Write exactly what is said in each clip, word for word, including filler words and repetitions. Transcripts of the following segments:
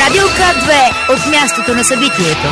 Радио К две от мястото на събитието.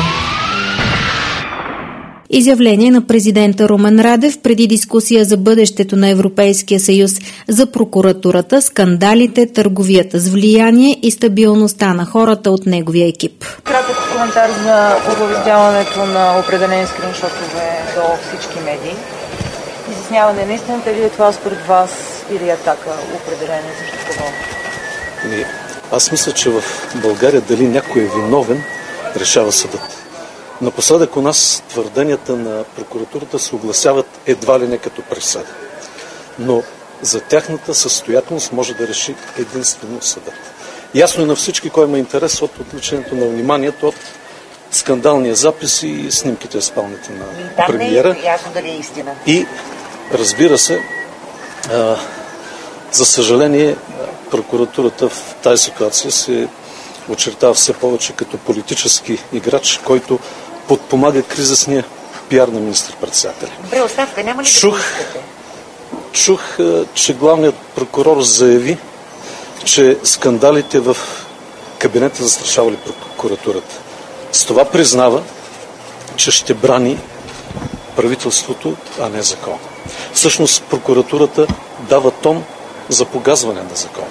Изявление на президента Румен Радев преди дискусия за бъдещето на Европейския съюз, за прокуратурата, скандалите, търговията с влияние и стабилността на хората от неговия екип. Кратък коментар за оповестяването на определени скриншотове до всички медии. Изясняване на истината ли е това според вас или атака определена за това? Не. Аз мисля, че в България дали някой е виновен, решава съдът. Напоследък у нас твърденията на прокуратурата се огласяват едва ли не като присъда. Но за тяхната състоятелност може да реши единствено съдът. Ясно е на всички, кой има интерес от отвличането на вниманието от скандалния запис и снимките в спалните на премиера. Ясно дали е истина. И разбира се, а, за съжаление, прокуратурата в тази ситуация се очертава все повече като политически играч, който подпомага кризисния пиар на министър-председателя. Добре, оставка, няма ли чух, да поискате? Чух, че главният прокурор заяви, че скандалите в кабинета застрашавали прокуратурата. С това признава, че ще брани правителството, а не закон. Всъщност прокуратурата дава тон за погазване на закона.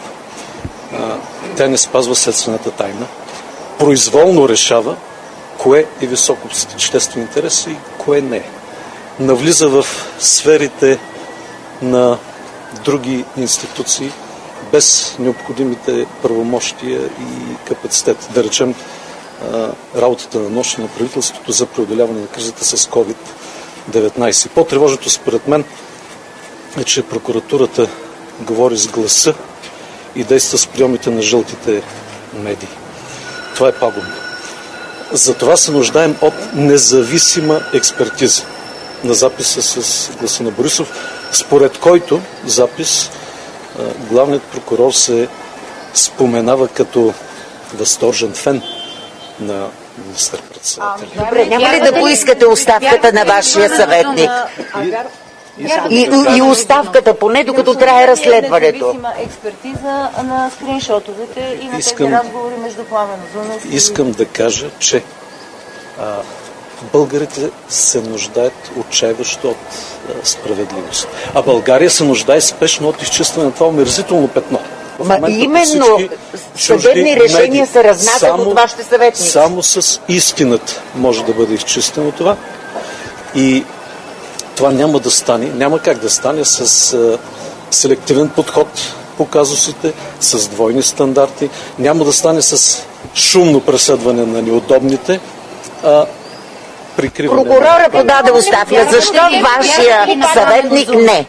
Тя не спазва следствената тайна, произволно решава кое е високо обществен интерес и кое не е. Навлиза в сферите на други институции без необходимите правомощия и капацитет. Да речем, работата на нощ на правителството за преодоляване на кризата с ковид деветнайсет. По-тревожното според мен е, че прокуратурата говори с гласа и действа с приемите на жълтите медии. Това е пагубно. Затова се нуждаем от независима експертиза на записа с гласа на Борисов, според който запис главният прокурор се споменава като възторжен фен на министър-председателя. Добре, няма ли да поискате оставката на вашия съветник? И, и, и оставката поне, докато трае разследването. Независима експертиза на скриншотовете и на искам, тези разговори между Пламен Узунов и... Искам да кажа, че а, българите се нуждаят отчаиващо от а, справедливост. А България се нуждае спешно от изчистване на това омерзително петно. Ма именно съдебни решения се разнасят от вашите съветници. Само с истината може да бъде изчистено това. И това няма да стане, няма как да стане с а, селективен подход по казусите, с двойни стандарти, няма да стане с шумно преследване на неудобните, а прикриване. Прокурора подаде оставка. Защо вашия съветник не?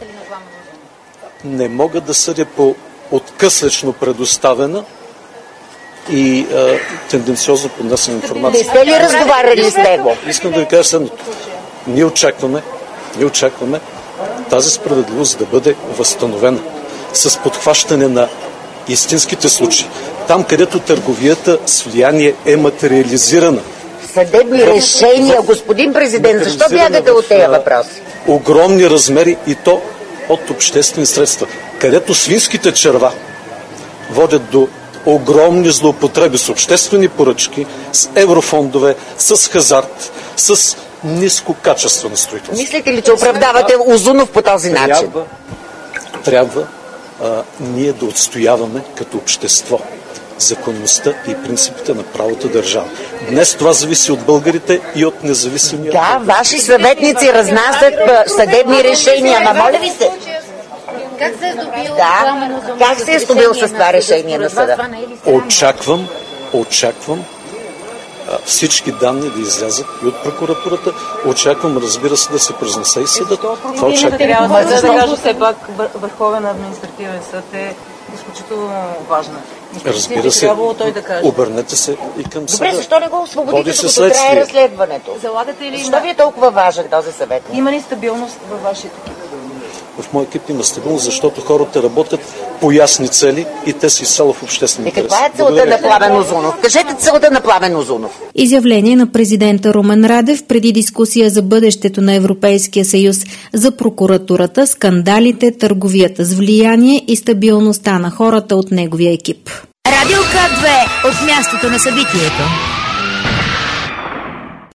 Не мога да съдя по откъслечно предоставена и а, тенденциозно поднесена информация. Не сте ли разговаряли с него? Искам да ви кажа следното. Ние очакваме, ние очакваме тази справедливост да бъде възстановена с подхващане на истинските случаи. Там, където търговията с влияние е материализирана. Съдебни решения, господин президент, защо бягате от тези въпроси? Огромни размери и то от обществени средства, където свинските черва водят до огромни злоупотреби с обществени поръчки, с еврофондове, с хазарт, с ниско качество на строителство. Мислите ли, че оправдавате Узунов по този начин? Трябва, трябва а, ние да отстояваме като общество законността и принципите на правото държава. Днес това зависи от българите и от независимия... Да, ваши съветници разнасят съдебни решения, ама моля ви се... Как се е здобил? Да, как се е здобил с това решение на съда? Очаквам, очаквам всички данни да излязат и от прокуратурата. Очаквам, разбира се, да се произнесе и съдът. Това очаквам. Трябва да кажа, все пак Върховен административен съд е изключително важна. Разбира се, той да каже. Обърнете се и към съда. Добре, защо не го освободите, докато трае разследването? Залагате ли... Защо ви е толкова важен този съвет? Има ли стабилност във вашия екип? В моя екип има стабилност, защото хората работят по ясни цели и те са изцяло в обществен интерес. И каква е целта на Пламен Узунов? Кажете целта на Пламен Узунов. Изявление на президента Румен Радев преди дискусия за бъдещето на Европейския съюз, за прокуратурата, скандалите, търговията с влияние и стабилността на хората от неговия екип. Радио К две от мястото на събитието.